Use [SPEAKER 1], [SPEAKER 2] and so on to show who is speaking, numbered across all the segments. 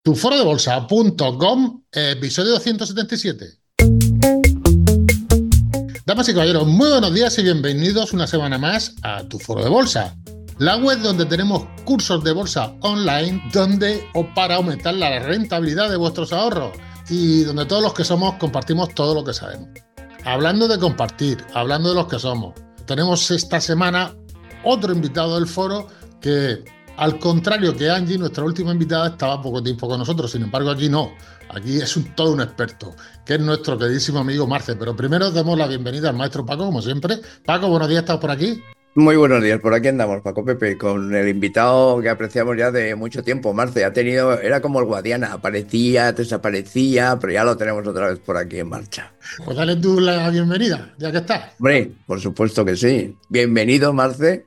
[SPEAKER 1] Tuforodebolsa.com, episodio 277. Damas y caballeros, muy buenos días y bienvenidos una semana más a Tu Foro de Bolsa, la web donde tenemos cursos de bolsa online o para aumentar la rentabilidad de vuestros ahorros y donde todos los que somos compartimos todo lo que sabemos. Hablando de compartir, hablando de los que somos, tenemos esta semana otro invitado del foro que, al contrario que Angie, nuestra última invitada, estaba poco tiempo con nosotros. Sin embargo, aquí no. Aquí es todo un experto, que es nuestro queridísimo amigo Marce. Pero primero damos la bienvenida al maestro Paco, como siempre. Paco, buenos días, ¿estás por aquí?
[SPEAKER 2] Muy buenos días, por aquí andamos, Paco Pepe, con el invitado que apreciamos ya de mucho tiempo, Marce. Era como el Guadiana, aparecía, desaparecía, pero ya lo tenemos otra vez por aquí en marcha.
[SPEAKER 1] Pues dale tú la bienvenida, ya que estás.
[SPEAKER 2] Hombre, por supuesto que sí. Bienvenido, Marce,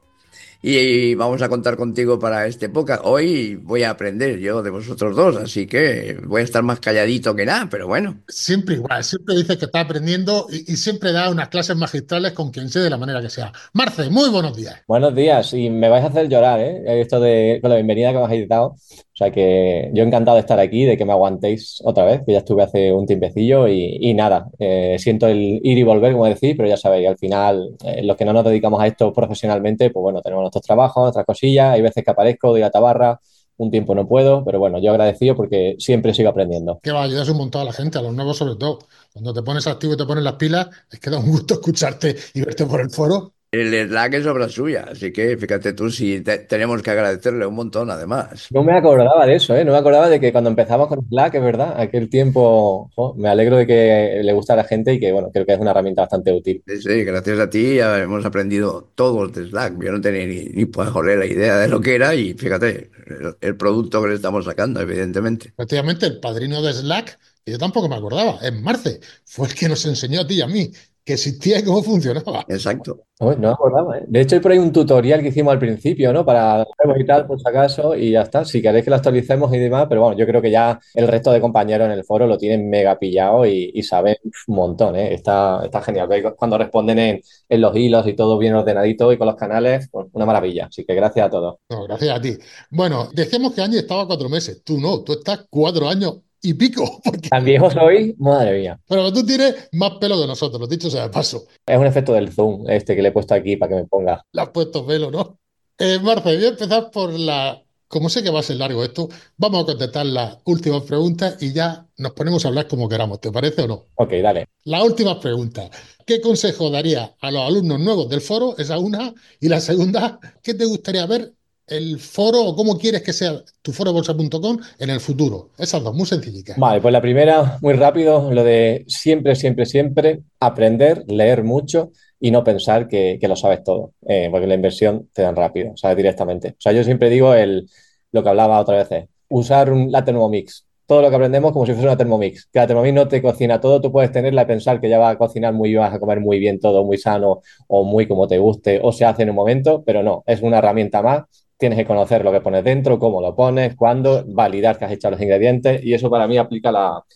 [SPEAKER 2] y vamos a contar contigo para este podcast. Hoy voy a aprender yo de vosotros dos, así que voy a estar más calladito que nada, pero bueno.
[SPEAKER 1] Siempre igual, siempre dices que está aprendiendo y siempre da unas clases magistrales con quien sea de la manera que sea. Marce, muy buenos días.
[SPEAKER 3] Buenos días, y me vais a hacer llorar, ¿eh? Esto con la bienvenida que me habéis dado. O sea que yo encantado de estar aquí, de que me aguantéis otra vez, que ya estuve hace un tiempecillo y nada, siento el ir y volver, como decís, pero ya sabéis, al final, los que no nos dedicamos a esto profesionalmente, pues bueno, tenemos nuestros trabajos, nuestras cosillas, hay veces que aparezco, doy la tabarra, un tiempo no puedo, pero bueno, yo agradecido porque siempre sigo aprendiendo.
[SPEAKER 1] Que va, ayudas un montón a la gente, a los nuevos sobre todo. Cuando te pones activo y te pones las pilas, es que da un gusto escucharte y verte por el foro.
[SPEAKER 2] El Slack es obra suya, así que fíjate tú si tenemos que agradecerle un montón, además.
[SPEAKER 3] No me acordaba de eso, ¿eh? No me acordaba de que cuando empezamos con Slack, es verdad, aquel tiempo, jo, me alegro de que le guste a la gente y que, bueno, creo que es una herramienta bastante útil.
[SPEAKER 2] Sí, sí, gracias a ti ya hemos aprendido todos de Slack. Yo no tenía ni pues, joder, la idea de lo que era y fíjate, el producto que le estamos sacando, evidentemente.
[SPEAKER 1] Efectivamente, el padrino de Slack, que yo tampoco me acordaba, es Marce, fue el que nos enseñó a ti y a mí que existía y cómo funcionaba.
[SPEAKER 2] Exacto.
[SPEAKER 3] Uy, no me acordaba, ¿eh? De hecho, hay por ahí un tutorial que hicimos al principio, ¿no? Para y tal, por si acaso, y ya está. Si queréis que lo actualicemos y demás, pero bueno, yo creo que ya el resto de compañeros en el foro lo tienen mega pillado y saben un montón, ¿eh? Está genial. ¿Veis? Cuando responden en los hilos y todo bien ordenadito y con los canales, pues una maravilla. Así que gracias a todos.
[SPEAKER 1] No, gracias a ti. Bueno, decíamos que Angie estaba 4 meses. Tú no, tú estás 4 años y pico, porque
[SPEAKER 3] ¿Tan viejo soy? Madre mía.
[SPEAKER 1] pero tú tienes más pelo que nosotros, dicho sea de paso.
[SPEAKER 3] Es un efecto del zoom este que le he puesto aquí para que me ponga.
[SPEAKER 1] Le has puesto pelo, ¿no? Marce, voy a empezar por como sé que va a ser largo esto, vamos a contestar las últimas preguntas y ya nos ponemos a hablar como queramos, ¿te parece o no?
[SPEAKER 3] Ok, dale.
[SPEAKER 1] La última pregunta. ¿Qué consejo daría a los alumnos nuevos del foro? Esa una. Y la segunda, ¿qué te gustaría ver el foro o cómo quieres que sea tu forobolsa.com en el futuro? Esas dos, muy sencillitas.
[SPEAKER 3] Vale, pues la primera, muy rápido, lo de siempre, siempre, siempre aprender, leer mucho y no pensar que lo sabes todo, porque la inversión te dan rápido, sabes directamente. O sea, yo siempre digo lo que hablaba otra vez, usar la Thermomix. Todo lo que aprendemos como si fuese una Thermomix. Que la Thermomix no te cocina todo, tú puedes tenerla y pensar que ya va a cocinar muy bien, vas a comer muy bien todo, muy sano o muy como te guste o se hace en un momento, pero no, es una herramienta más. Tienes que conocer lo que pones dentro, cómo lo pones, cuándo, validar que has echado los ingredientes y eso para mí aplica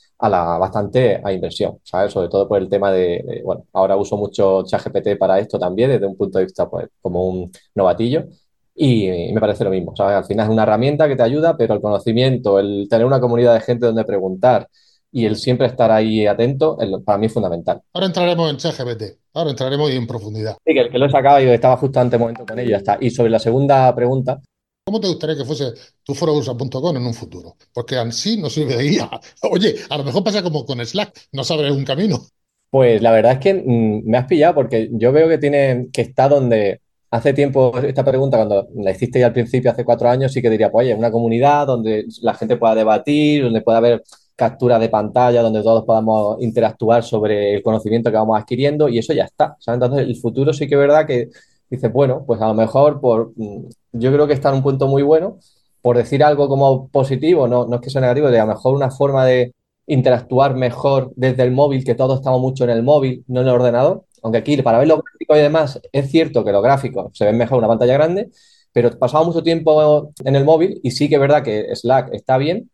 [SPEAKER 3] bastante a inversión, ¿sabes? Sobre todo por el tema bueno, ahora uso mucho ChatGPT para esto también desde un punto de vista pues como un novatillo y me parece lo mismo, ¿sabes? Al final es una herramienta que te ayuda, pero el conocimiento, el tener una comunidad de gente donde preguntar y el siempre estar ahí atento, para mí es fundamental.
[SPEAKER 1] Ahora entraremos en ChatGPT, ahora entraremos en profundidad.
[SPEAKER 3] Sí, que el que lo he sacado y estaba justo antes momento con ello, ya está. Y sobre la segunda pregunta,
[SPEAKER 1] ¿Cómo te gustaría que fuese tu forobolsa.com en un futuro? Porque así no sirve de guía. Oye, a lo mejor pasa como con Slack, no sabes un camino.
[SPEAKER 3] pues la verdad es que me has pillado porque yo veo que está donde hace tiempo esta pregunta, cuando la hiciste ya al principio, hace 4 años, sí que diría, pues oye, una comunidad donde la gente pueda debatir, donde pueda haber captura de pantalla, donde todos podamos interactuar sobre el conocimiento que vamos adquiriendo y eso ya está, ¿sabes? Entonces el futuro sí que es verdad que dices, bueno, pues a lo mejor yo creo que está en un punto muy bueno, por decir algo como positivo, no es que sea negativo, de a lo mejor una forma de interactuar mejor desde el móvil, que todos estamos mucho en el móvil, no en el ordenador. Aunque aquí, para ver los gráficos y demás, es cierto que los gráficos se ven mejor en una pantalla grande, pero pasamos mucho tiempo en el móvil y sí que es verdad que Slack está bien,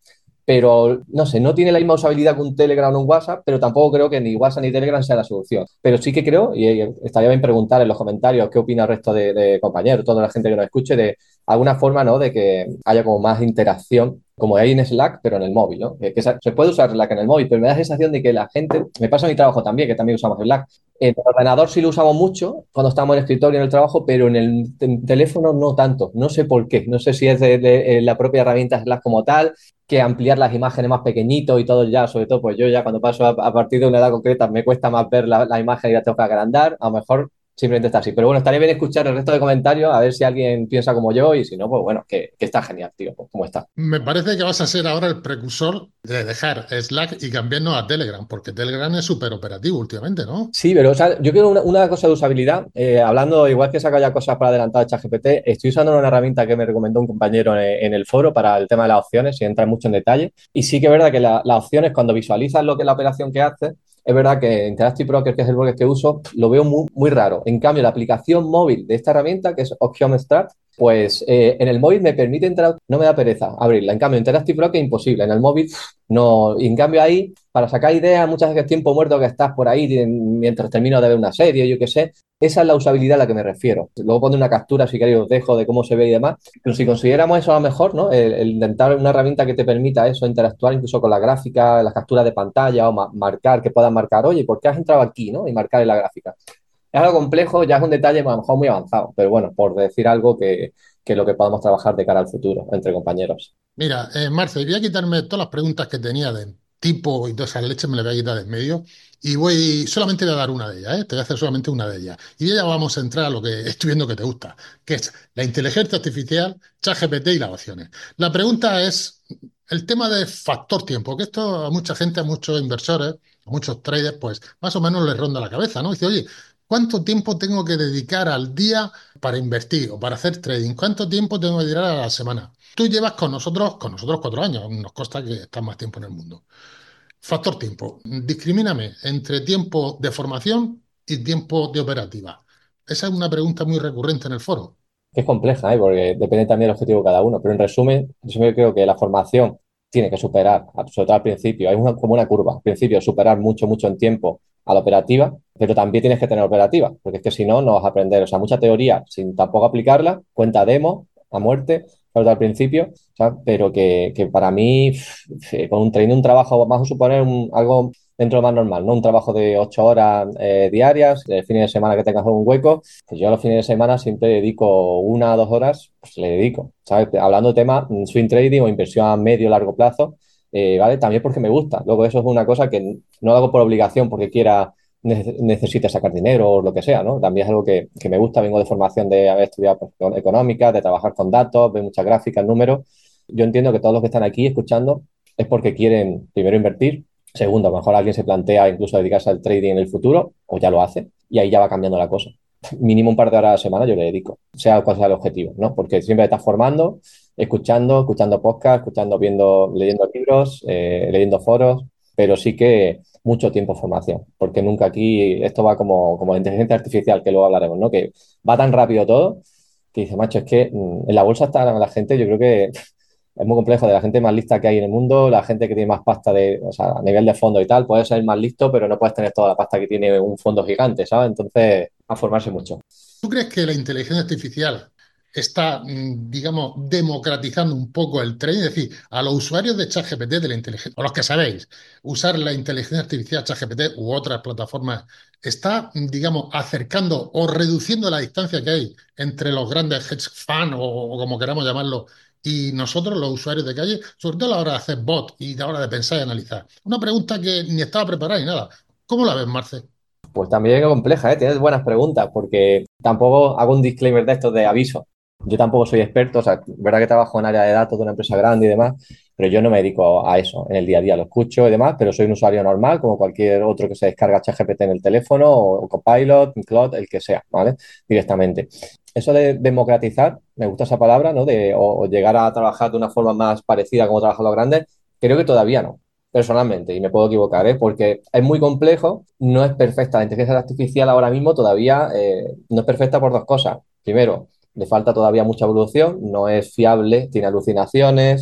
[SPEAKER 3] pero no sé, no tiene la misma usabilidad que un Telegram o un WhatsApp, pero tampoco creo que ni WhatsApp ni Telegram sea la solución. Pero sí que creo, y estaría bien preguntar en los comentarios qué opina el resto de compañeros, toda la gente que nos escuche, de alguna forma, ¿no? De que haya como más interacción, como hay en Slack, pero en el móvil, ¿no? Que se puede usar Slack en el móvil, pero me da la sensación de que la gente, me pasa en mi trabajo también, que también usamos Slack. En el ordenador sí lo usamos mucho cuando estamos en el escritorio en el trabajo, pero en el teléfono no tanto. No sé por qué. No sé si es de la propia herramienta Slack como tal, que ampliar las imágenes más pequeñito y todo ya, sobre todo, pues yo ya cuando paso a partir de una edad concreta me cuesta más ver la imagen y la tengo que agrandar, a lo mejor simplemente está así. Pero bueno, estaría bien escuchar el resto de comentarios, a ver si alguien piensa como yo y si no, pues bueno, que está genial, tío, pues cómo está.
[SPEAKER 1] Me parece que vas a ser ahora el precursor de dejar Slack y cambiarnos a Telegram, porque Telegram es súper operativo últimamente, ¿no?
[SPEAKER 3] Sí, pero o sea, yo quiero una cosa de usabilidad. Hablando, igual que saca ya cosas para adelantar de ChatGPT, estoy usando una herramienta que me recomendó un compañero en el foro para el tema de las opciones, sin entrar mucho en detalle. Y sí que es verdad que las opciones, cuando visualizas lo que es la operación que hace, es verdad que Interactive Broker, que es el broker que uso, lo veo muy, muy raro. En cambio, la aplicación móvil de esta herramienta, que es Option Strat, pues en el móvil me permite entrar, no me da pereza abrirla. En cambio, Interactive Broker es imposible. En el móvil no. Y en cambio ahí, para sacar ideas, muchas veces tiempo muerto que estás por ahí mientras termino de ver una serie, yo qué sé. Esa es la usabilidad a la que me refiero. Luego pone una captura si queréis os dejo de cómo se ve y demás. Pero si consideramos eso a lo mejor, ¿no? El intentar una herramienta que te permita eso, interactuar incluso con la gráfica, las capturas de pantalla o marcar, que puedas marcar, oye, ¿por qué has entrado aquí, ¿no? Y marcar en la gráfica. Es algo complejo, ya es un detalle a lo mejor muy avanzado, pero bueno, por decir algo que es lo que podamos trabajar de cara al futuro entre compañeros.
[SPEAKER 1] Mira, Marce, voy a quitarme todas las preguntas que tenía de tipo y todas esas leches, me las voy a quitar de en medio y solamente voy a dar una de ellas, ¿eh? Te voy a hacer solamente una de ellas. Y ya vamos a entrar a lo que estoy viendo que te gusta, que es la inteligencia artificial, ChatGPT y las opciones. La pregunta es el tema de factor tiempo, que esto a mucha gente, a muchos inversores, a muchos traders, pues más o menos les ronda la cabeza, ¿no? Dice, oye, ¿cuánto tiempo tengo que dedicar al día para invertir o para hacer trading? ¿Cuánto tiempo tengo que dedicar a la semana? Tú llevas con nosotros 4 años, nos consta que estás más tiempo en el mundo. Factor tiempo. Discrimíname entre tiempo de formación y tiempo de operativa. Esa es una pregunta muy recurrente en el foro.
[SPEAKER 3] Que es compleja, ¿eh? Porque depende también del objetivo de cada uno. Pero en resumen, yo siempre creo que la formación tiene que superar, sobre todo al principio, hay como una curva. Al principio, superar mucho, mucho en tiempo a la operativa, pero también tienes que tener operativa, porque es que si no, no vas a aprender. O sea, mucha teoría sin tampoco aplicarla, cuenta demo a muerte, sobre todo al principio, ¿sabes? Pero que para mí, con un training, un trabajo, vamos a suponer algo dentro de lo más normal, ¿no? Un trabajo de 8 horas diarias, el fin de semana que tengas un hueco, pues yo los fines de semana siempre dedico 1 o 2 horas, pues le dedico, ¿sabes? Hablando de temas swing trading o inversión a medio largo plazo, ¿vale? También porque me gusta. Luego eso es una cosa que no lo hago por obligación porque quiera, necesite sacar dinero o lo que sea, ¿no? También es algo que me gusta, vengo de formación de haber estudiado pues, económica, de trabajar con datos, ver muchas gráficas, números. Yo entiendo que todos los que están aquí escuchando es porque quieren primero invertir. Segundo, a lo mejor alguien se plantea incluso dedicarse al trading en el futuro o ya lo hace y ahí ya va cambiando la cosa. Mínimo un par de horas a la semana yo le dedico, sea cual sea el objetivo, ¿no? Porque siempre estás formando, escuchando podcasts, leyendo libros, leyendo foros, pero sí que mucho tiempo formación, porque nunca aquí, esto va como la inteligencia artificial, que luego hablaremos, ¿no? Que va tan rápido todo que dice, macho, es que en la bolsa está la gente, yo creo que es muy complejo, de la gente más lista que hay en el mundo, la gente que tiene más pasta o sea, a nivel de fondo y tal, puedes ser más listo, pero no puedes tener toda la pasta que tiene un fondo gigante, ¿sabes? Entonces, a formarse mucho.
[SPEAKER 1] ¿Tú crees que la inteligencia artificial está, digamos, democratizando un poco el trading? Es decir, a los usuarios de ChatGPT, de la inteligencia, o los que sabéis usar la inteligencia artificial ChatGPT u otras plataformas, ¿está, digamos, acercando o reduciendo la distancia que hay entre los grandes hedge funds o como queramos llamarlo y nosotros, los usuarios de calle, sobre todo a la hora de hacer bot y a la hora de pensar y analizar? Una pregunta que ni estaba preparada ni nada. ¿Cómo la ves, Marce?
[SPEAKER 3] Pues también es compleja, ¿eh? Tienes buenas preguntas, porque tampoco hago un disclaimer de estos de aviso. Yo tampoco soy experto, o sea, es verdad que trabajo en área de datos de una empresa grande y demás, pero yo no me dedico a eso en el día a día. Lo escucho y demás, pero soy un usuario normal, como cualquier otro que se descarga ChatGPT en el teléfono o Copilot, Claude, el que sea, ¿vale? Directamente. Eso de democratizar, me gusta esa palabra, ¿no? O llegar a trabajar de una forma más parecida a como trabajan los grandes, creo que todavía no personalmente, y me puedo equivocar, ¿eh? Porque es muy complejo, no es perfecta. La inteligencia artificial ahora mismo todavía no es perfecta por dos cosas. Primero, le falta todavía mucha evolución, no es fiable, tiene alucinaciones,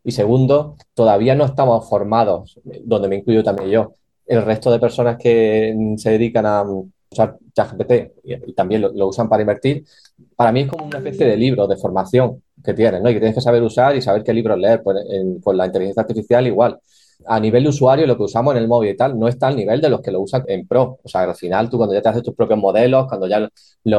[SPEAKER 3] Y segundo, todavía no estamos formados, donde me incluyo también yo, el resto de personas que se dedican a usar ChatGPT y también lo usan para invertir, para mí es como una especie de libro de formación que tienes, ¿no? Y que tienes que saber usar y saber qué libros leer. Pues con la inteligencia artificial igual. A nivel de usuario, lo que usamos en el móvil y tal, no está al nivel de los que lo usan en Pro. O sea, al final tú cuando ya te haces tus propios modelos, cuando ya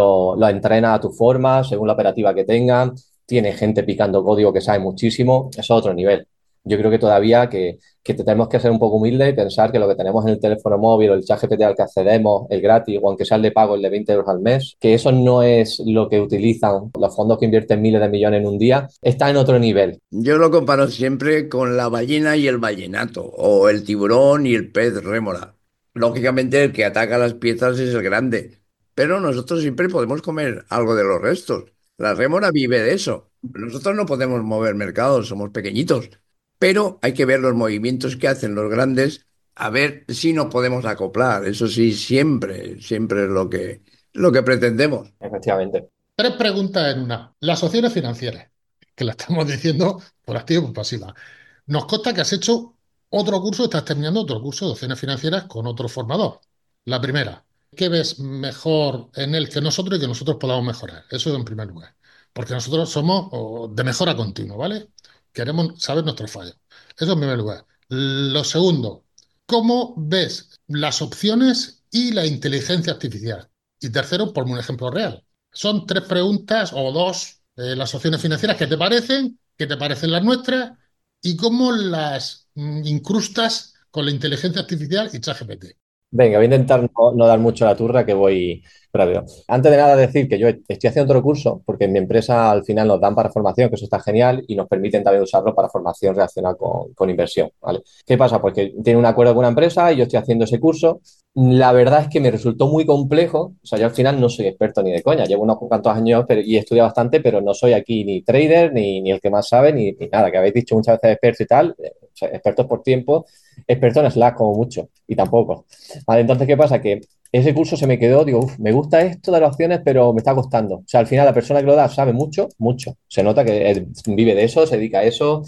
[SPEAKER 3] lo entrenas a tu forma, según la operativa que tengan, tiene gente picando código que sabe muchísimo, eso es otro nivel. Yo creo que todavía que tenemos que ser un poco humildes y pensar que lo que tenemos en el teléfono móvil o el chat GPT al que accedemos, el gratis, o aunque sea el de pago, el de 20 euros al mes, que eso no es lo que utilizan los fondos que invierten miles de millones en un día, está en otro nivel.
[SPEAKER 2] Yo lo comparo siempre con la ballena y el vallenato, o el tiburón y el pez rémora. Lógicamente, el que ataca las piezas es el grande, pero nosotros siempre podemos comer algo de los restos. La rémora vive de eso. Nosotros no podemos mover mercados, somos pequeñitos, pero hay que ver los movimientos que hacen los grandes, a ver si nos podemos acoplar. Eso sí, siempre, siempre es lo que pretendemos.
[SPEAKER 3] Efectivamente.
[SPEAKER 1] Tres preguntas en una. Las opciones financieras, que la estamos diciendo por activa y por pasiva. Nos consta que has hecho otro curso, estás terminando otro curso de opciones financieras con otro formador. La primera, ¿qué ves mejor en él que nosotros y que nosotros podamos mejorar? Eso en primer lugar. Porque nosotros somos de mejora continua, ¿vale? Queremos saber nuestros fallos. Eso en primer lugar. Lo segundo, ¿cómo ves las opciones y la inteligencia artificial? Y tercero, por un ejemplo real. Son tres preguntas o dos, las opciones financieras, qué te parecen las nuestras y cómo las incrustas con la inteligencia artificial y ChatGPT.
[SPEAKER 3] Venga, voy a intentar no dar mucho la turra que voy rápido. Antes de nada decir que yo estoy haciendo otro curso porque en mi empresa al final nos dan para formación, que eso está genial, y nos permiten también usarlo para formación relacionada con inversión, ¿vale? ¿Qué pasa? Pues que tiene un acuerdo con una empresa y yo estoy haciendo ese curso. La verdad es que me resultó muy complejo. O sea, yo al final no soy experto ni de coña. Llevo unos cuantos años y he estudiado bastante, pero no soy aquí ni trader, ni el que más sabe, ni nada. Que habéis dicho muchas veces experto y tal. O sea, expertos por tiempo, expertos en Slack como mucho, y tampoco. Vale, entonces, ¿qué pasa? Que ese curso se me quedó, digo, "Uf, me gusta esto de las opciones, pero me está costando". O sea, al final la persona que lo da sabe mucho, mucho. Se nota que vive de eso, se dedica a eso.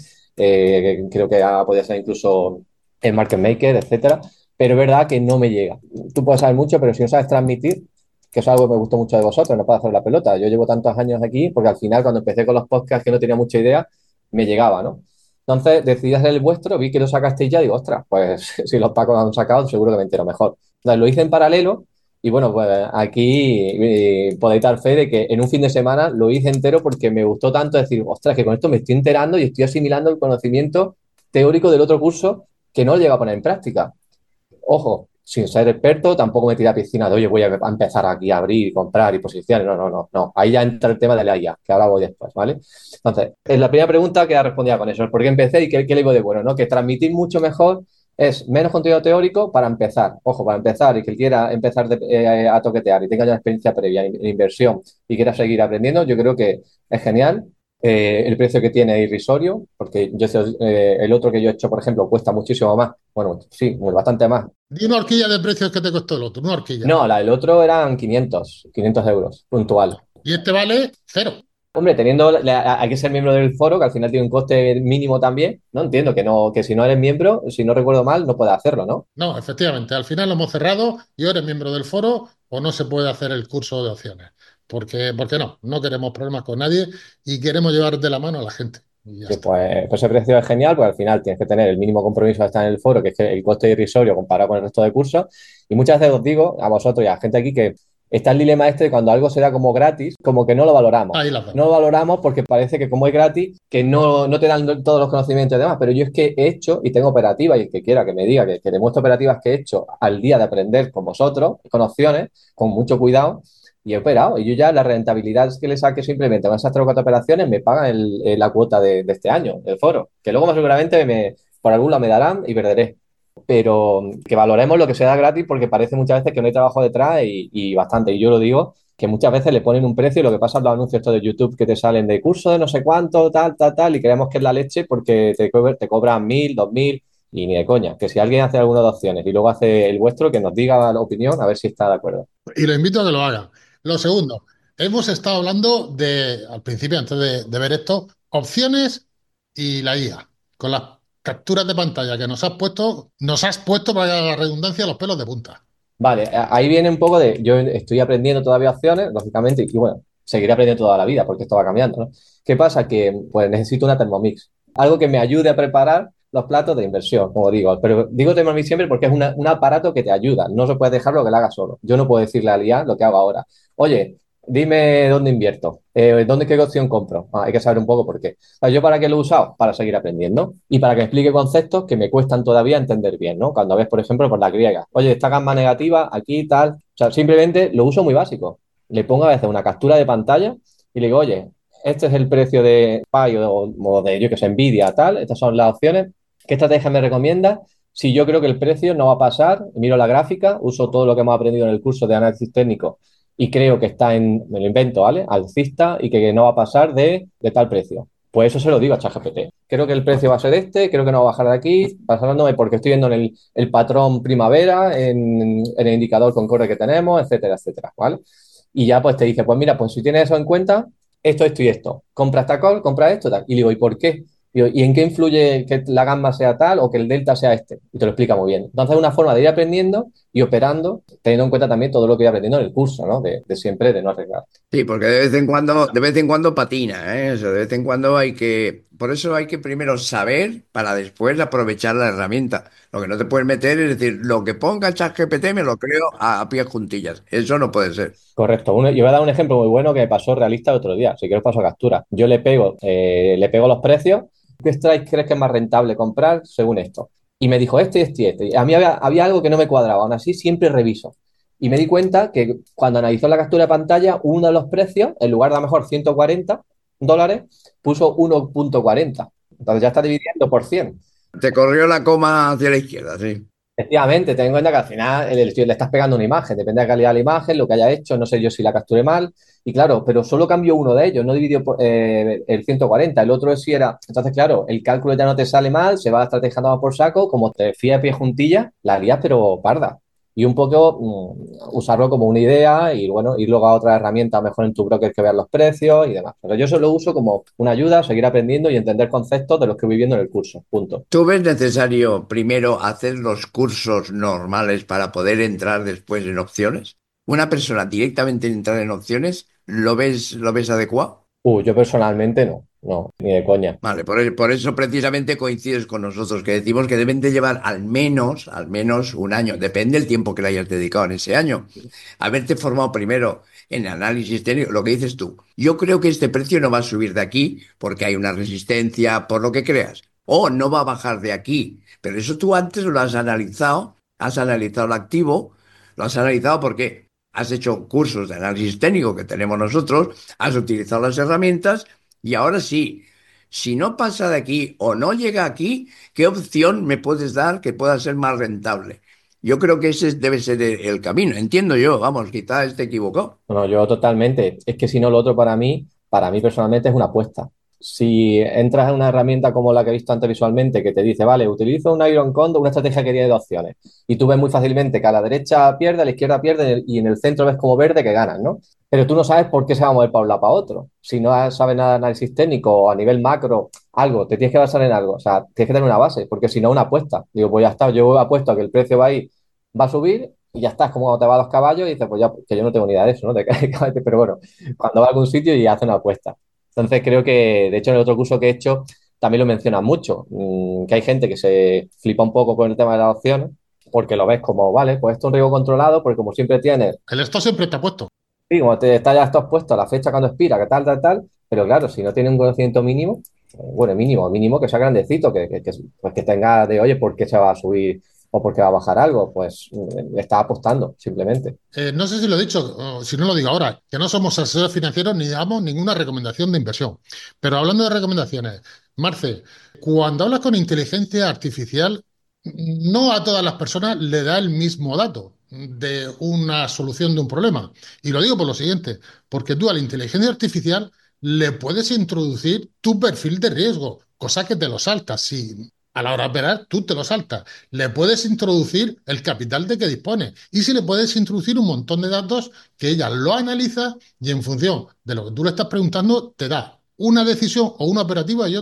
[SPEAKER 3] Creo que podría ser incluso el market maker, etcétera. Pero es verdad que no me llega. Tú puedes saber mucho, pero si no sabes transmitir, que es algo que me gustó mucho de vosotros, no puedo hacer la pelota. Yo llevo tantos años aquí porque al final, cuando empecé con los podcasts que no tenía mucha idea, me llegaba, ¿no? Entonces decidí hacer el vuestro, vi que lo sacasteis ya, digo, ostras, pues si los Pacos han sacado, seguro que me entero mejor. Entonces lo hice en paralelo y bueno, pues aquí podéis dar fe de que en un fin de semana lo hice entero porque me gustó tanto decir, ostras, que con esto me estoy enterando y estoy asimilando el conocimiento teórico del otro curso que no lo llega a poner en práctica. Ojo, sin ser experto, tampoco me tiré a piscina de, oye, voy a empezar aquí a abrir, comprar y posiciones. No, no, no, no. Ahí ya entra el tema de la IA, que ahora voy después, ¿vale? Entonces, es la primera pregunta que respondía con eso, es por qué empecé y qué le digo de bueno, ¿no? Que transmitir mucho mejor es menos contenido teórico para empezar. Ojo, para empezar y que quiera empezar a toquetear y tenga ya una experiencia previa en inversión y quiera seguir aprendiendo, yo creo que es genial. El precio que tiene es irrisorio, porque el otro que yo he hecho, por ejemplo, cuesta muchísimo más. Bueno, sí, bastante más.
[SPEAKER 1] Di una horquilla de precios que te costó el otro, una horquilla.
[SPEAKER 3] No, la del otro eran 500 euros, puntual.
[SPEAKER 1] Y este vale cero.
[SPEAKER 3] Hombre, hay que ser miembro del foro, que al final tiene un coste mínimo también, ¿no? Entiendo que no, que si no eres miembro, si no recuerdo mal, no puedes hacerlo, ¿no?
[SPEAKER 1] No, efectivamente, al final lo hemos cerrado y o eres miembro del foro o no se puede hacer el curso de opciones. Porque no queremos problemas con nadie y queremos llevar de la mano a la gente. Y ya
[SPEAKER 3] Sí,
[SPEAKER 1] está.
[SPEAKER 3] pues ese precio es genial, porque al final tienes que tener el mínimo compromiso de estar en el foro, que es que el coste es irrisorio comparado con el resto de cursos. Y muchas veces os digo a vosotros y a la gente aquí que está el dilema este de cuando algo se da como gratis, como que no lo valoramos.
[SPEAKER 1] Ahí las
[SPEAKER 3] No
[SPEAKER 1] damos.
[SPEAKER 3] lo valoramos porque parece que como es gratis, que no te dan todos los conocimientos y demás. Pero yo es que he hecho y tengo operativas, y el que quiera que me diga que demuestre operativas que he hecho al día de aprender con vosotros, con opciones, con mucho cuidado. Y he operado. Y yo ya la rentabilidad que le saque simplemente con esas tres o cuatro operaciones me pagan la cuota de este año, del foro. Que luego más seguramente por algún lado me darán y perderé. Pero que valoremos lo que se da gratis porque parece muchas veces que no hay trabajo detrás y bastante. Y yo lo digo, que muchas veces le ponen un precio y lo que pasa en los anuncios estos de YouTube que te salen de curso de no sé cuánto, tal, tal, tal, y creemos que es la leche porque te cobran 1.000, 2.000 y ni de coña. Que si alguien hace alguna de opciones y luego hace el vuestro, que nos diga la opinión a ver si está de acuerdo.
[SPEAKER 1] Y lo invito a que lo hagan. Lo segundo, hemos estado hablando al principio, antes de ver esto, opciones y la IA. con las capturas de pantalla que nos has puesto para la redundancia los pelos de punta.
[SPEAKER 3] Vale, ahí viene un poco de, yo estoy aprendiendo todavía opciones, lógicamente, y bueno, seguiré aprendiendo toda la vida porque esto va cambiando, ¿no? ¿Qué pasa? Que pues necesito una Thermomix, algo que me ayude a preparar los platos de inversión, como digo, pero digo Thermomix siempre porque es un aparato que te ayuda, no se puede dejarlo que lo haga solo. Yo no puedo decirle a IA lo que hago ahora. Oye, dime dónde invierto, qué opción compro. Hay que saber un poco por qué. ¿Yo para qué lo he usado? Para seguir aprendiendo y para que me explique conceptos que me cuestan todavía entender bien, ¿no? Cuando ves, por ejemplo, por la griega, oye, esta gamma negativa, aquí tal. O sea, simplemente lo uso muy básico. Le pongo a veces una captura de pantalla y le digo, oye, este es el precio de Pi o de, yo que sé, Nvidia, tal. Estas son las opciones. ¿Qué estrategia me recomienda? Si yo creo que el precio no va a pasar, miro la gráfica, uso todo lo que hemos aprendido en el curso de análisis técnico y creo que está en, me lo invento, ¿vale? Alcista y que no va a pasar de tal precio. Pues eso se lo digo a ChatGPT. Creo que el precio va a ser este, creo que no va a bajar de aquí, basándome porque estoy viendo en el patrón primavera, en el indicador Concorde que tenemos, etcétera, etcétera, ¿vale? Y ya pues te dice, pues mira, pues si tienes eso en cuenta, esto y esto. Compra esta call, compra esto, tal. Y le digo, ¿y por qué? Digo, ¿y en qué influye que la gamma sea tal o que el delta sea este? Y te lo explica muy bien. Entonces es una forma de ir aprendiendo y operando, teniendo en cuenta también todo lo que voy aprendiendo en el curso, ¿no? De siempre, de no arriesgar.
[SPEAKER 2] Sí, porque de vez en cuando patina, ¿eh? O sea, de vez en cuando hay que, por eso hay que primero saber para después aprovechar la herramienta. Lo que no te puedes meter es decir, lo que ponga ChatGPT me lo creo a pies juntillas. Eso no puede ser.
[SPEAKER 3] Correcto. Yo voy a dar un ejemplo muy bueno que me pasó realista el otro día. Si quieres paso captura. Yo le pego los precios. ¿Qué strike crees que es más rentable comprar según esto? Y me dijo este y este y este. Y a mí había algo que no me cuadraba. Aún así, siempre reviso. Y me di cuenta que cuando analizó la captura de pantalla, uno de los precios, en lugar de a lo mejor $140, puso 1,40. Entonces ya está dividiendo por 100.
[SPEAKER 2] Te corrió la coma hacia la izquierda, sí.
[SPEAKER 3] Efectivamente, ten en cuenta que al final le estás pegando una imagen, depende de la calidad de la imagen, lo que haya hecho, no sé yo si la capturé mal, y claro, pero solo cambió uno de ellos, no dividió el 140, el otro sí era, entonces claro, el cálculo ya no te sale mal, se va la estrategia tomar por saco, como te fías de pie juntilla, la lías pero parda. Y un poco usarlo como una idea y bueno, ir luego a otra herramienta, mejor en tu broker que veas los precios y demás. Pero yo eso lo uso como una ayuda a seguir aprendiendo y entender conceptos de los que voy viendo en el curso, punto.
[SPEAKER 2] ¿Tú ves necesario primero hacer los cursos normales para poder entrar después en opciones? ¿Una persona directamente entrar en opciones, lo ves adecuado?
[SPEAKER 3] Yo personalmente no, ni de coña.
[SPEAKER 2] Vale, por eso precisamente coincides con nosotros, que decimos que deben de llevar al menos un año, depende del tiempo que le hayas dedicado en ese año. Haberte formado primero en análisis técnico, lo que dices tú. Yo creo que este precio no va a subir de aquí porque hay una resistencia, por lo que creas. O no va a bajar de aquí. Pero eso tú antes lo has analizado el activo, lo has analizado porque has hecho cursos de análisis técnico que tenemos nosotros, has utilizado las herramientas y ahora sí, si no pasa de aquí o no llega aquí, ¿qué opción me puedes dar que pueda ser más rentable? Yo creo que ese debe ser el camino, entiendo yo, vamos, quizás esté equivocado.
[SPEAKER 3] No, yo totalmente. Es que si no, lo otro para mí personalmente es una apuesta. Si entras en una herramienta como la que he visto antes visualmente, que te dice, vale, utilizo un Iron Condor, una estrategia que tiene dos opciones, y tú ves muy fácilmente que a la derecha pierde, a la izquierda pierde, y en el centro ves como verde que ganan, ¿no? Pero tú no sabes por qué se va a mover para un lado para otro. Si no sabes nada de análisis técnico o a nivel macro, algo, te tienes que basar en algo. O sea, tienes que tener una base, porque si no, una apuesta. Digo, pues ya está, yo apuesto a que el precio va a ir, va a subir y ya está, es como cuando te vas a los caballos y dices, pues ya, que yo no tengo ni idea de eso, ¿no? Pero bueno, cuando va a algún sitio y hace una apuesta. Entonces creo que, de hecho, en el otro curso que he hecho también lo mencionan mucho, que hay gente que se flipa un poco con el tema de las opciones, porque lo ves como, vale, pues esto es un riesgo controlado, porque como siempre tienes,
[SPEAKER 1] El esto siempre te ha puesto.
[SPEAKER 3] sí, como te está ya estás puesto a la fecha cuando expira, que tal, tal, tal, pero claro, si no tiene un conocimiento mínimo, bueno, mínimo que sea grandecito, pues que tenga de, oye, ¿por qué se va a subir o por qué va a bajar algo? Pues le está apostando, simplemente.
[SPEAKER 1] No sé si lo he dicho, o si no lo digo ahora, que no somos asesores financieros ni damos ninguna recomendación de inversión. Pero hablando de recomendaciones, Marce, cuando hablas con inteligencia artificial, no a todas las personas le da el mismo dato de una solución de un problema. Y lo digo por lo siguiente, porque tú a la inteligencia artificial le puedes introducir tu perfil de riesgo, cosa que te lo saltas. Si a la hora de operar, tú te lo saltas. Le puedes introducir el capital de que dispone y si le puedes introducir un montón de datos que ella lo analiza y en función de lo que tú le estás preguntando te da una decisión o una operativa y otra.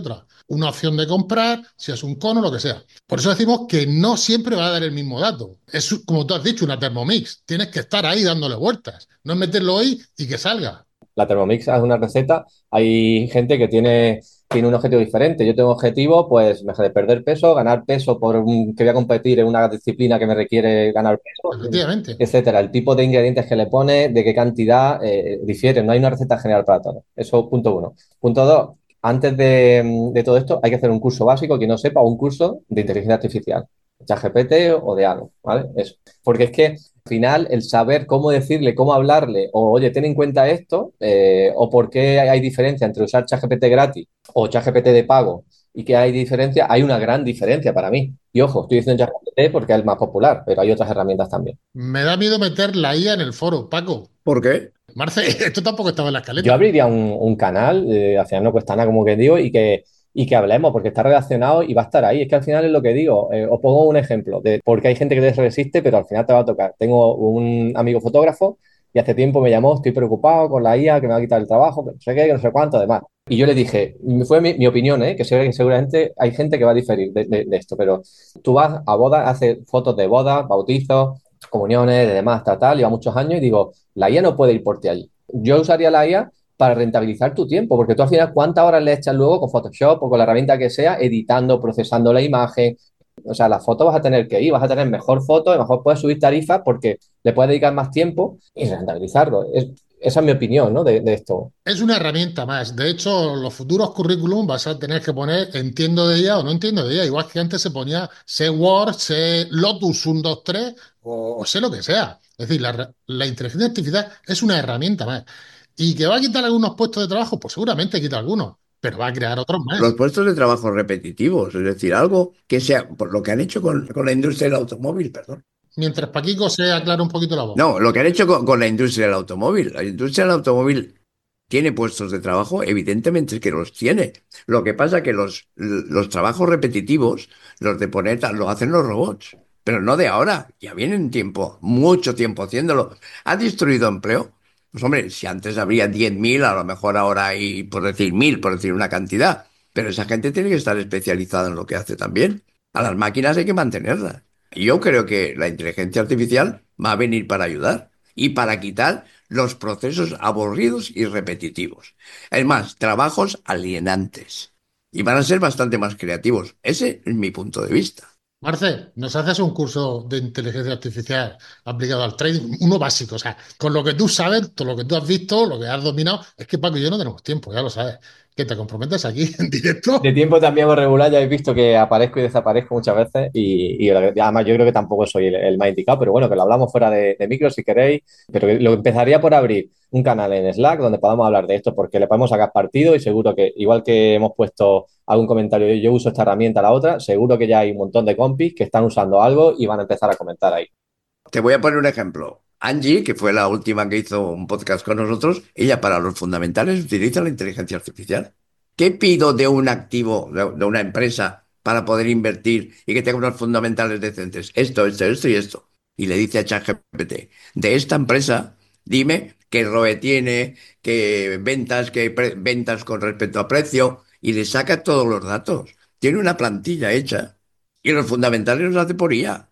[SPEAKER 1] una opción de comprar, si es un cono, lo que sea. Por eso decimos que no siempre va a dar el mismo dato. Es, como tú has dicho, una Thermomix. Tienes que estar ahí dándole vueltas. No es meterlo hoy y que salga.
[SPEAKER 3] La Thermomix es una receta. Hay gente que tiene un objetivo diferente. Yo tengo objetivo, pues, mejor de perder peso, ganar peso que voy a competir en una disciplina que me requiere ganar peso,
[SPEAKER 1] Efectivamente.
[SPEAKER 3] etcétera. El tipo de ingredientes que le pone, de qué cantidad, difiere. No hay una receta general para todo. Eso, punto uno. Punto dos, antes de todo esto, hay que hacer un curso básico, quien no sepa, un curso de inteligencia artificial, ChatGPT o de algo, ¿vale? Eso. Porque es que al final el saber cómo decirle, cómo hablarle, o oye, ten en cuenta esto, o por qué hay diferencia entre usar ChatGPT gratis o ChatGPT de pago, y que hay diferencia, hay una gran diferencia para mí. Y ojo, estoy diciendo ChatGPT porque es el más popular, pero hay otras herramientas también.
[SPEAKER 1] Me da miedo meter la IA en el foro, Paco.
[SPEAKER 2] ¿Por qué?
[SPEAKER 1] Marce, esto tampoco estaba en la
[SPEAKER 3] Yo
[SPEAKER 1] escaleta.
[SPEAKER 3] abriría un canal, al final no cuesta nada, como que digo, y que hablemos, porque está relacionado y va a estar ahí. Es que al final es lo que digo. Os pongo un ejemplo de porque hay gente que te resiste, pero al final te va a tocar. Tengo un amigo fotógrafo y hace tiempo me llamó, estoy preocupado con la IA, que me va a quitar el trabajo, que no sé qué, que no sé cuánto, además. Y yo le dije, fue mi opinión, que seguramente hay gente que va a diferir de esto, pero tú vas a bodas, haces fotos de bodas, bautizos, comuniones, de demás, tal, lleva muchos años y digo, la IA no puede ir por ti allí. Yo usaría la IA para rentabilizar tu tiempo, porque tú al final, ¿cuántas horas le echas luego con Photoshop o con la herramienta que sea, editando, procesando la imagen? O sea, las fotos vas a tener que ir, vas a tener mejor foto, a lo mejor puedes subir tarifas porque le puedes dedicar más tiempo y rentabilizarlo. Esa es mi opinión, ¿no? De esto.
[SPEAKER 1] Es una herramienta más. De hecho, los futuros currículum vas a tener que poner entiendo de ella o no entiendo de ella. Igual que antes se ponía sé Word, sé Lotus 1, 2, 3 o sé lo que sea. Es decir, la inteligencia artificial es una herramienta más. ¿Y que va a quitar algunos puestos de trabajo? Pues seguramente quita algunos, pero va a crear otros
[SPEAKER 2] Los
[SPEAKER 1] más.
[SPEAKER 2] puestos de trabajo repetitivos, es decir, algo que sea, por lo que han hecho con la industria del automóvil, perdón.
[SPEAKER 1] Mientras Paquico se aclara un poquito la voz.
[SPEAKER 2] No, lo que han hecho con la industria del automóvil. La industria del automóvil tiene puestos de trabajo, evidentemente es que los tiene. Lo que pasa es que los trabajos repetitivos, los de poner, lo hacen los robots. Pero no de ahora, ya vienen tiempo, mucho tiempo haciéndolo. ¿Ha destruido empleo? Pues hombre, si antes habría 10.000, a lo mejor ahora hay, por decir 1.000, por decir una cantidad. Pero esa gente tiene que estar especializada en lo que hace también. A las máquinas hay que mantenerlas. Y yo creo que la inteligencia artificial va a venir para ayudar y para quitar los procesos aburridos y repetitivos. Es más, trabajos alienantes. Y van a ser bastante más creativos. Ese es mi punto de vista.
[SPEAKER 1] Marce, nos haces un curso de inteligencia artificial aplicado al trading, uno básico, o sea, con lo que tú sabes, todo lo que tú has visto, lo que has dominado, es que Paco y yo no tenemos tiempo, ya lo sabes, que te comprometes aquí en
[SPEAKER 3] De
[SPEAKER 1] directo.
[SPEAKER 3] tiempo también regular, ya habéis visto que aparezco y desaparezco muchas veces y además yo creo que tampoco soy el más indicado, pero bueno, que lo hablamos fuera de micro si queréis, pero que lo empezaría por abrir un canal en Slack donde podamos hablar de esto porque le podemos sacar partido y seguro que igual que hemos puesto algún comentario, yo uso esta herramienta, la otra, seguro que ya hay un montón de compis que están usando algo y van a empezar a comentar ahí.
[SPEAKER 2] Te voy a poner un ejemplo. Angie, que fue la última que hizo un podcast con nosotros, ella para los fundamentales utiliza la inteligencia artificial. ¿Qué pido de un activo, de una empresa, para poder invertir y que tenga unos fundamentales decentes? Esto y esto. Y le dice a ChatGPT, de esta empresa, dime qué ROE tiene, qué ventas, ventas con respecto a precio, y le saca todos los datos. Tiene una plantilla hecha y los fundamentales los hace por IA.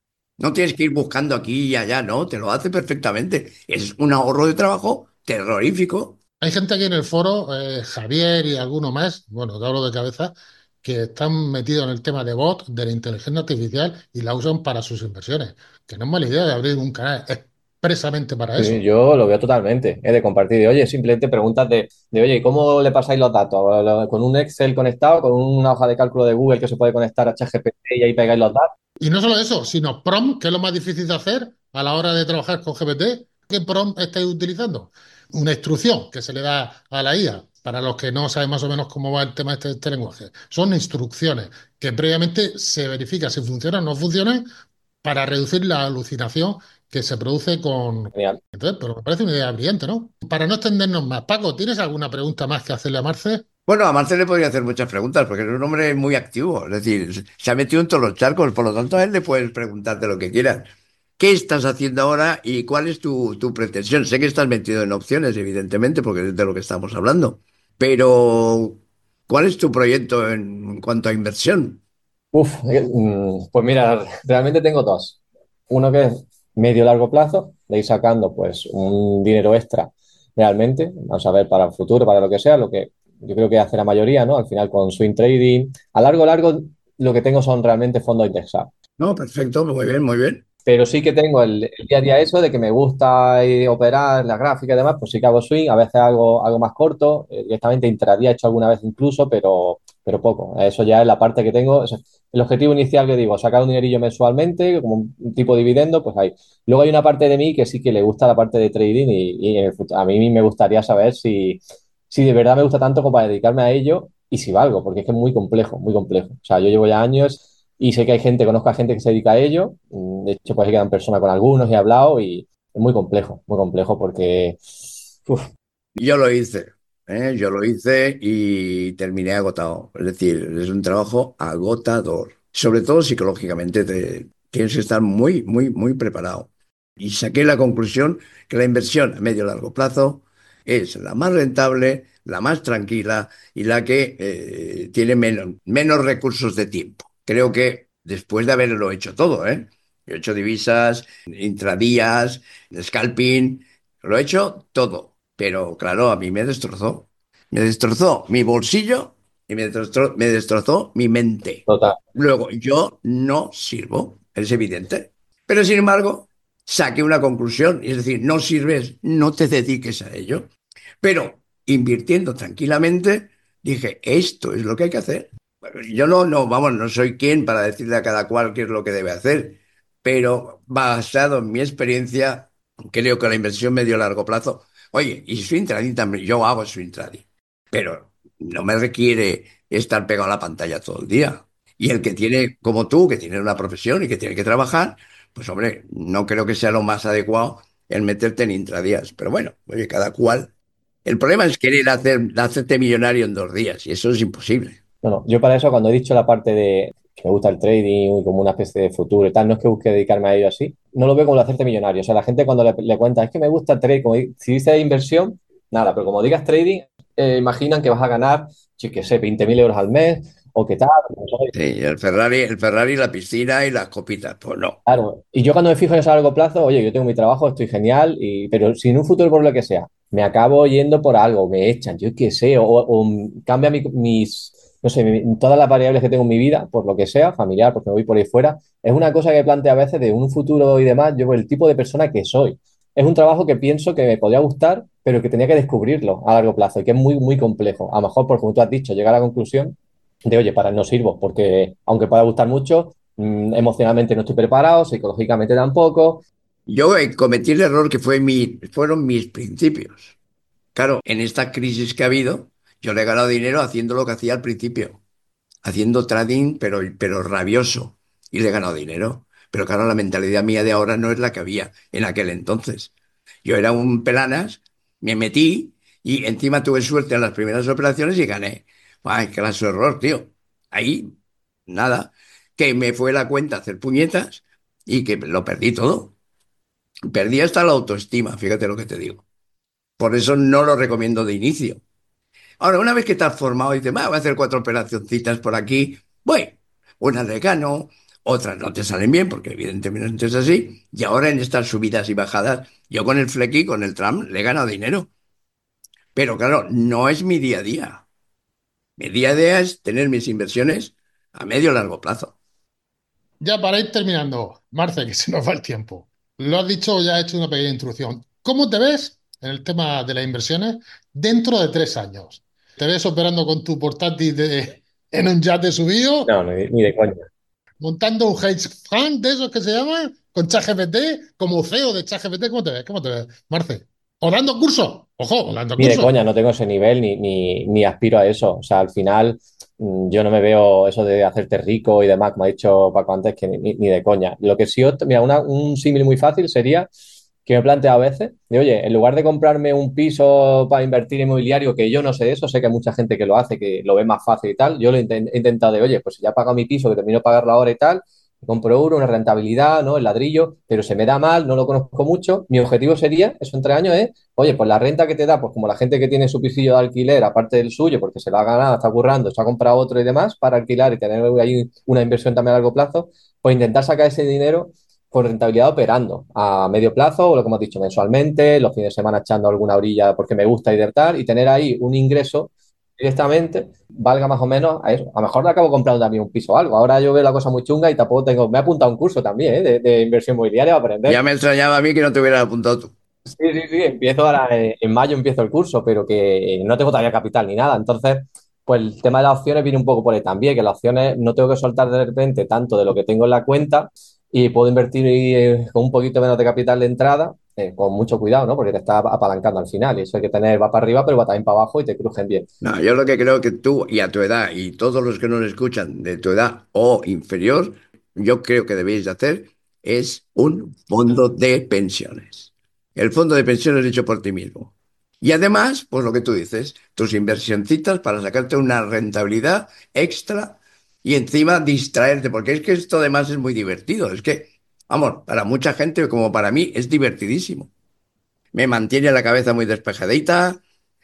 [SPEAKER 2] No tienes que ir buscando aquí y allá, no, te lo hace perfectamente. Es un ahorro de trabajo terrorífico.
[SPEAKER 1] Hay gente aquí en el foro, Javier y alguno más, bueno, te hablo de cabeza, que están metidos en el tema de bot, de la inteligencia artificial y la usan para sus inversiones, que no es mala idea de abrir un canal expresamente para
[SPEAKER 3] Sí,
[SPEAKER 1] eso.
[SPEAKER 3] yo lo veo totalmente, de compartir. De, oye, simplemente preguntas oye, ¿cómo le pasáis los datos? ¿Con un Excel conectado, con una hoja de cálculo de Google que se puede conectar a ChatGPT y ahí pegáis los datos?
[SPEAKER 1] Y no solo eso, sino prompt, que es lo más difícil de hacer a la hora de trabajar con GPT. ¿Qué prompt estáis utilizando? Una instrucción que se le da a la IA, para los que no saben más o menos cómo va el tema de este lenguaje. Son instrucciones que previamente se verifica si funcionan o no funcionan para reducir la alucinación que se produce con...
[SPEAKER 3] Genial.
[SPEAKER 1] Entonces, pero me parece una idea brillante, ¿no? Para no extendernos más, Paco, ¿tienes alguna pregunta más que hacerle a Marce?
[SPEAKER 2] Bueno, a Marcel le podría hacer muchas preguntas porque es un hombre muy activo. Es decir, se ha metido en todos los charcos, por lo tanto a él le puedes preguntarte lo que quieras. ¿Qué estás haciendo ahora y cuál es tu pretensión? Sé que estás metido en opciones, evidentemente, porque es de lo que estamos hablando. Pero ¿Cuál es tu proyecto en cuanto a inversión?
[SPEAKER 3] Pues mira, realmente tengo dos. Uno que es medio largo plazo, de ir sacando pues un dinero extra realmente, vamos a ver para el futuro, para lo que sea, lo que yo creo que hace la mayoría, ¿no? Al final con swing trading, a largo, lo que tengo son realmente fondos indexados.
[SPEAKER 2] No, perfecto, muy bien, muy bien.
[SPEAKER 3] Pero sí que tengo el día a día eso de que me gusta operar la gráfica y demás, pues sí que hago swing, a veces algo más corto, directamente intradía he hecho alguna vez incluso, pero poco. Eso ya es la parte que tengo. El objetivo inicial que digo, sacar un dinerillo mensualmente, como un tipo de dividendo, pues ahí. Luego hay una parte de mí que sí que le gusta la parte de trading y a mí me gustaría saber si de verdad me gusta tanto como para dedicarme a ello y si valgo, porque es que es muy complejo, muy complejo. O sea, yo llevo ya años y sé que hay gente, conozco a gente que se dedica a ello. De hecho, pues he quedado en persona con algunos y he hablado y es muy complejo porque, uf,
[SPEAKER 2] Yo lo hice, ¿eh? Yo lo hice y terminé agotado. Es decir, es un trabajo agotador. Sobre todo psicológicamente, tienes que estar muy, muy, muy preparado. Y saqué la conclusión que la inversión a medio y largo plazo es la más rentable, la más tranquila y la que tiene menos recursos de tiempo. Creo que después de haberlo hecho todo, ¿eh? Yo he hecho divisas, intradías, scalping, lo he hecho todo. Pero claro, a mí me destrozó. Me destrozó mi bolsillo y me destrozó mi mente.
[SPEAKER 3] total.
[SPEAKER 2] Luego, yo no sirvo, es evidente. Pero sin embargo, saqué una conclusión, es decir, no sirves, no te dediques a ello. Pero invirtiendo tranquilamente, dije, esto es lo que hay que hacer. Bueno, yo vamos, no soy quien para decirle a cada cual qué es lo que debe hacer, pero basado en mi experiencia, creo que la inversión medio largo plazo, oye, y swing trading también, yo hago swing trading, pero no me requiere estar pegado a la pantalla todo el día. Y el que tiene, como tú, que tiene una profesión y que tiene que trabajar, pues hombre, no creo que sea lo más adecuado el meterte en intradías. Pero bueno, oye, cada cual. El problema es querer hacerte millonario en 2 días y eso es imposible.
[SPEAKER 3] No, no, yo para eso cuando he dicho la parte de que me gusta el trading como una especie de futuro y tal, no es que busque dedicarme a ello así, no lo veo como el hacerte millonario. O sea, la gente cuando le cuenta, es que me gusta el trading, como si dice de inversión, nada, pero como digas trading, imaginan que vas a ganar, sí que sé, 20.000 euros al mes o qué tal. No sé.
[SPEAKER 2] Sí, el Ferrari, la piscina y las copitas. Pues no.
[SPEAKER 3] Claro, y yo cuando me fijo en eso a largo plazo, oye, yo tengo mi trabajo, estoy genial, pero si en un futuro por lo que sea, me acabo yendo por algo, me echan, yo qué sé, o cambia no sé, todas las variables que tengo en mi vida, por lo que sea, familiar, porque me voy por ahí fuera, es una cosa que planteo a veces de un futuro y demás, yo por el tipo de persona que soy. Es un trabajo que pienso que me podría gustar, pero que tenía que descubrirlo a largo plazo y que es muy, muy complejo. A lo mejor, por como tú has dicho, llegar a la conclusión de, oye, para no sirvo, porque aunque pueda gustar mucho emocionalmente no estoy preparado, psicológicamente tampoco.
[SPEAKER 2] Yo cometí el error que fueron mis principios. Claro, en esta crisis que ha habido, yo le he ganado dinero haciendo lo que hacía al principio, haciendo trading, pero rabioso, y le he ganado dinero. Pero claro, la mentalidad mía de ahora no es la que había en aquel entonces. Yo era un pelanas, me metí y encima tuve suerte en las primeras operaciones y gané. Ay, clase de error, tío. Ahí, nada, que me fue la cuenta a hacer puñetas y que lo perdí todo. Perdí hasta la autoestima, fíjate lo que te digo. Por eso no lo recomiendo de inicio. Ahora, una vez que estás formado, dices, "Va, voy a hacer 4 operacioncitas por aquí. Voy, unas le gano, otras no te salen bien, porque evidentemente es así. Y ahora en estas subidas y bajadas, yo con el Flecky, con el Tram, le he ganado dinero. Pero claro, no es mi día a día. Mi día a día es tener mis inversiones a medio o largo plazo.
[SPEAKER 1] Ya para ir terminando, Marce, que se nos va el tiempo. Lo has dicho, ya he hecho una pequeña introducción. ¿Cómo te ves en el tema de las inversiones dentro de 3 años? ¿Te ves operando con tu portátil en un yate subido,
[SPEAKER 3] No, ni de coña.
[SPEAKER 1] montando un hedge fund de esos que se llaman, con ChatGPT, como CEO de ChatGPT? ¿Cómo te ves? ¿Cómo te ves, Marce? ¿O dando cursos? Ojo, o dando
[SPEAKER 3] Ni de
[SPEAKER 1] cursos.
[SPEAKER 3] coña, no tengo ese nivel ni aspiro a eso. O sea, al final yo no me veo eso de hacerte rico y demás, como ha dicho Paco antes, que ni de coña. Lo que sí, mira, un símil muy fácil sería que me he planteado a veces de, oye, en lugar de comprarme un piso para invertir en inmobiliario, que yo no sé eso, sé que hay mucha gente que lo hace, que lo ve más fácil y tal, yo lo he intentado de, oye, pues si ya he pagado mi piso, que termino de pagarlo ahora y tal, compro uno, una rentabilidad, ¿no? El ladrillo, pero se me da mal, no lo conozco mucho. Mi objetivo sería, eso en 3 años es, oye, pues la renta que te da, pues como la gente que tiene su pisillo de alquiler, aparte del suyo, porque se lo ha ganado, está currando, se ha comprado otro y demás para alquilar y tener ahí una inversión también a largo plazo, pues intentar sacar ese dinero con rentabilidad operando a medio plazo o lo que hemos dicho mensualmente, los fines de semana echando alguna orilla porque me gusta y y tener ahí un ingreso directamente valga más o menos a eso. A lo mejor le acabo comprando también un piso o algo. Ahora yo veo la cosa muy chunga y tampoco tengo. Me he apuntado a un curso también, de inversión inmobiliaria para aprender.
[SPEAKER 2] Ya me extrañaba a mí que no te hubieras apuntado tú.
[SPEAKER 3] Sí, sí, sí. Empiezo ahora, en mayo empiezo el curso, pero que no tengo todavía capital ni nada. Entonces, pues el tema de las opciones viene un poco por ahí también, que las opciones no tengo que soltar de repente tanto de lo que tengo en la cuenta y puedo invertir con un poquito menos de capital de entrada, con mucho cuidado, ¿no? Porque te está apalancando al final y eso hay que tener, va para arriba, pero va también para abajo y te crujen bien.
[SPEAKER 2] No, yo lo que creo que tú y a tu edad y todos los que nos escuchan de tu edad o inferior, yo creo que debéis de hacer es un fondo de pensiones. El fondo de pensiones hecho por ti mismo. Y además, pues lo que tú dices, tus inversioncitas para sacarte una rentabilidad extra y encima distraerte, porque es que esto además es muy divertido. Es que, vamos, para mucha gente como para mí es divertidísimo. Me mantiene la cabeza muy despejadita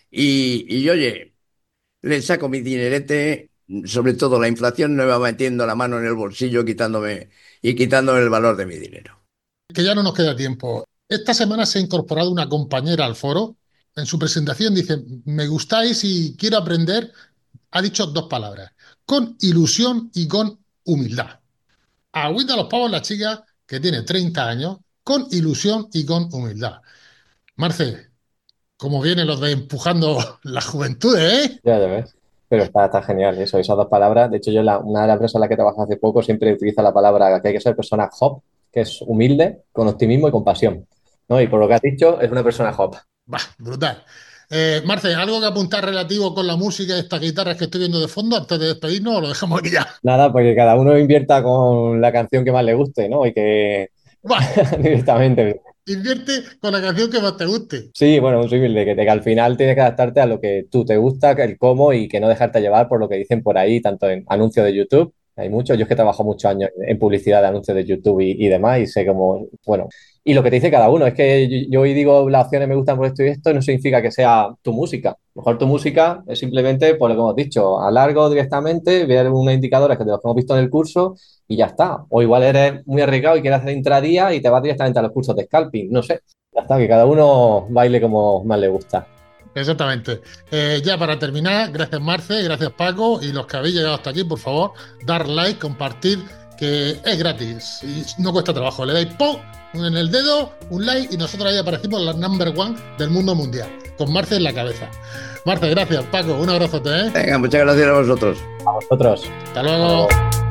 [SPEAKER 2] y oye, le saco mi dinerete, sobre todo la inflación no me va metiendo la mano en el bolsillo quitándome el valor de mi dinero.
[SPEAKER 1] Que ya no nos queda tiempo. Esta semana se ha incorporado una compañera al foro. En su presentación dice, me gustáis y quiero aprender. Ha dicho 2 palabras, con ilusión y con humildad. Agüita a los pavos la chica que tiene 30 años, con ilusión y con humildad. Marce, como vienen los de empujando la juventud, ¿eh?
[SPEAKER 3] Ya ves. Pero está genial eso, esas 2 palabras. De hecho, yo una de las empresas en la que trabajo hace poco siempre utiliza la palabra que hay que ser persona hop, que es humilde, con optimismo y compasión, ¿no? Y por lo que has dicho, es una persona hop.
[SPEAKER 1] Bah, brutal. Marce, ¿algo que apuntar relativo con la música y estas guitarras que estoy viendo de fondo antes de despedirnos o lo dejamos aquí ya?
[SPEAKER 3] Nada, porque cada uno invierta con la canción que más le guste, ¿no? Y que
[SPEAKER 1] Bah,
[SPEAKER 3] directamente.
[SPEAKER 1] invierte con la canción que más te guste.
[SPEAKER 3] Sí, bueno, un símil de que al final tienes que adaptarte a lo que tú te gusta, el cómo y que no dejarte llevar por lo que dicen por ahí, tanto en anuncios de YouTube. Hay muchos, yo es que trabajo muchos años en publicidad de anuncios de YouTube y demás y sé cómo, bueno, y lo que te dice cada uno, es que yo hoy digo las opciones me gustan por esto y esto, no significa que sea tu música. A lo mejor tu música es simplemente, por lo que hemos dicho, a largo directamente, ver unos indicadores que te los hemos visto en el curso y ya está. O igual eres muy arriesgado y quieres hacer intradía y te vas directamente a los cursos de scalping, no sé. Ya está, que cada uno baile como más le gusta.
[SPEAKER 1] Exactamente. Ya para terminar, gracias Marce, gracias Paco y los que habéis llegado hasta aquí, por favor, dar like, compartir, que es gratis y no cuesta trabajo. Le dais ¡pum! En el dedo, un like y nosotros ahí aparecimos la number one del mundo mundial, con Marce en la cabeza. Marce, gracias. Paco, un abrazote, ¿eh?
[SPEAKER 2] Venga, muchas gracias a vosotros.
[SPEAKER 3] A vosotros.
[SPEAKER 1] Hasta luego.